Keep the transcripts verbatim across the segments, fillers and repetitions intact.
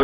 создает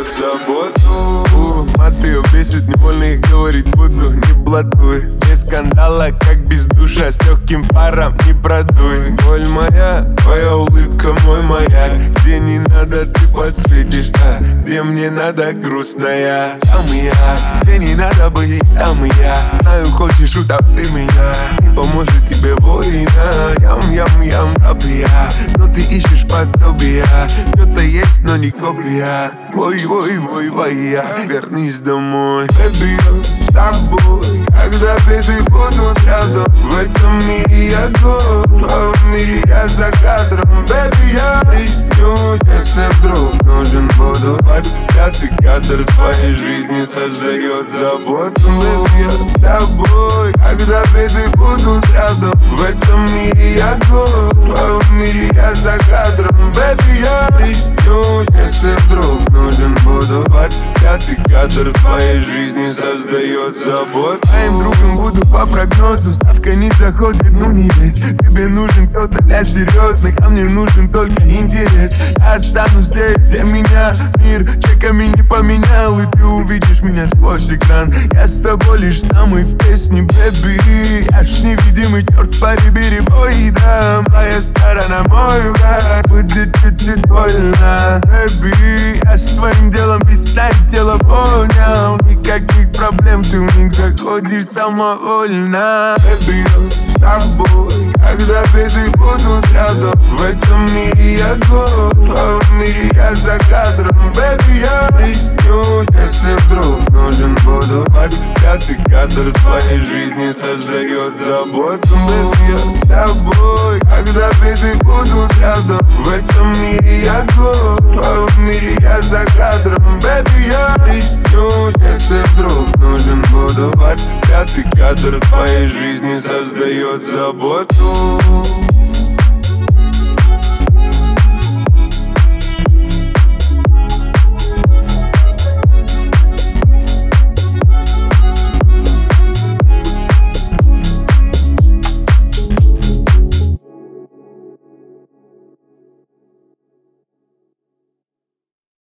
заботу. Мат ее бесит, невольно их говорить буду. Не блатуй, без скандала, как без душа. С легким паром не продуй. Боль моя, твоя улыбка мой маяк. Где не надо, ты подсветишь, а где мне надо, грустная. Там и я, где не надо быть, там и я. Знаю, хочешь, утопи меня. Не поможет тебе война. Ям, ям, ям, я. Но ты ищешь подобия. Кто-то есть, но не копия. Вой, вой, вой, вой, я. Вернись домой. Baby, с тобой, когда беды будут рядом. В этом мире я год, в твоем мире я за кадром. Baby, я приснюсь, если вдруг нужен буду. Двадцать пятый кадр твоей жизни создает заботу. Baby, я с тобой, когда беды будут рядом. В этом мире я год, в твоем мире я за кадром. Baby, я приснюсь, если вдруг нужен буду. Двадцать пятый кадр твоей жизни создает заботу. Твоим другом буду по прогнозу. Ставка не заходит, ну не лезь. Тебе нужен кто-то для серьезных, а мне нужен только интерес. Я останусь здесь, где меня мир чеками не поменял. И ты увидишь меня сквозь экран. Я с тобой лишь там и в песне, baby. Я ж невидимый черт по ребе бой, да. Моя сторона, мой враг. Будет чуть-чуть больно, baby. Я с твоим делом писать тело понял. Никаких проблем, ты в них заходишь самовольно. Baby, с тобой, когда беды будут рядом. В этом мире я год, в твоем мире я за кадром. Baby, я приснюсь, если вдруг нужен буду. Двадцать пятый кадр твоей жизни создает заботу. Baby, я с тобой, когда беды будут рядом. В этом мире я год, в твоем мире я за кадром. Baby, я приснюсь, если вдруг нужен буду. Двадцать пятый кадр твоей жизни создает заботу.